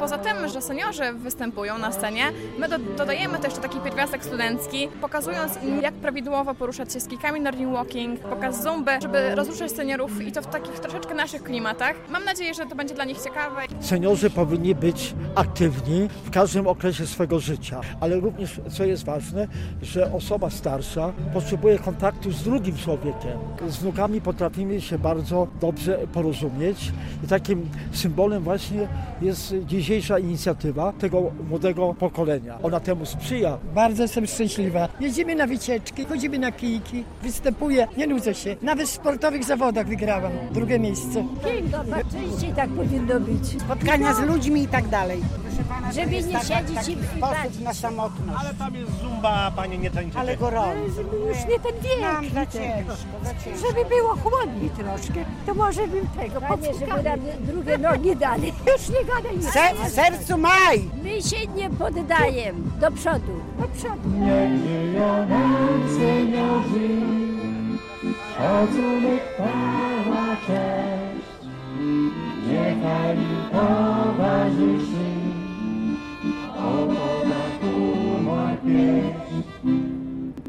Poza tym, że seniorzy występują na scenie, my dodajemy też jeszcze taki pierwiastek studencki, pokazując im, jak prawidłowo poruszać się z kijkami Nordic Walking, pokaz zumby, żeby rozruszać seniorów i to w takich troszeczkę naszych klimatach. Mam nadzieję, że to będzie dla nich ciekawe. Seniorzy powinni być aktywni w każdym okresie swego życia, ale również, co jest ważne, że osoba starsza potrzebuje kontaktu z drugim człowiekiem. Z wnukami potrafimy się bardzo dobrze porozumieć i takim symbolem właśnie jest dzisiejsza inicjatywa tego młodego pokolenia. Ona temu sprzyja. Bardzo jestem szczęśliwa. Jedziemy na wycieczki, chodzimy na kijki, występuję, nie nudzę się. Nawet w sportowych zawodach wygrałam 2. miejsce. Piękno, częściej tak powinno być. Spotkania z ludźmi i tak dalej. Żeby nie siedzieć i sposób na samotność. Ale tam jest zumba, panie nie tańczycie. Ale gorąco. już nie ten wiek. Nam za ciężko. Żeby było chłodniej troszkę, to może bym tego żeby nam drugie nogi dali. Już nie gadaj nic. W sercu maj! My się nie poddajemy. Do przodu. Do przodu. Niech żyją nam seniorzy, szacunek, chwała, cześć. Niechaj im towarzyszy